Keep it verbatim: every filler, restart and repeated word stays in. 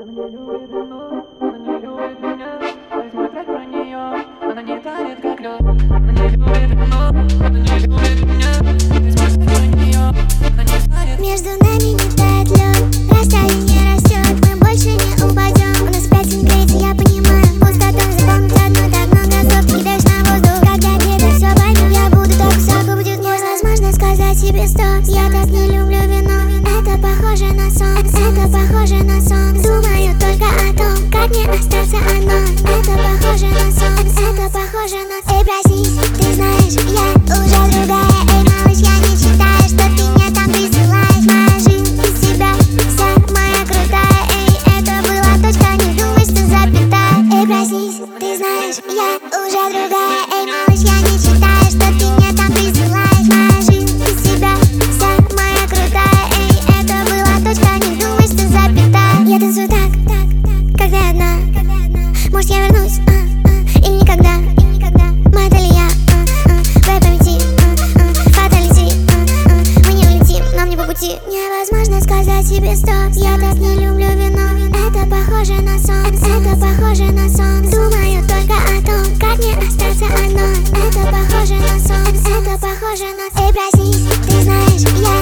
не любит вино, она не любит меня. Дай смотреть про нее, она не тает как лед. Она не любит вино, она не любит меня. Дай смотреть про нее, она не тает. Между нами не тает лед, расстояние растет, мы больше не упадем. У нас опять инкрейцы, я понимаю. Пустота запомнить одно, так много слов ты кидаешь на воздух. Когда где-то все поймем, я буду так высоко, будет невозможно сказать себе стоп. Я так не люблю вино, это похоже на сон, это похоже на сон. Думаю только о том, как мне остаться одной. Это похоже на сон, это похоже на сон. Эй, проснись, ты знаешь, я уже другая. Эй, малыш, я не считаю, что ты мне там присылаешь. Моя жизнь из себя вся моя крутая. Эй, это была точка, не думай, что запятая. Эй, проснись, ты знаешь, я уже другая. Эй, малыш, я не считаю, что ты мне там присылаешь. Моя жизнь из себя вся моя крутая. Эй, это была точка, не думай, что запятая. Я танцую так, так, так, когда я одна. Может, я вернусь, а, а, и никогда, и никогда. Мы это ли я, а, а, в твоей памяти, а, а, фаталити, а, а, мы не улетим, нам не по пути. Невозможно сказать себе стоп, я так не люблю вино. Это похоже на сон, это похоже на сон. Думаю только о том, как мне остаться одной. Это похоже на сон, это похоже на сон. Эй, проснись, ты знаешь, я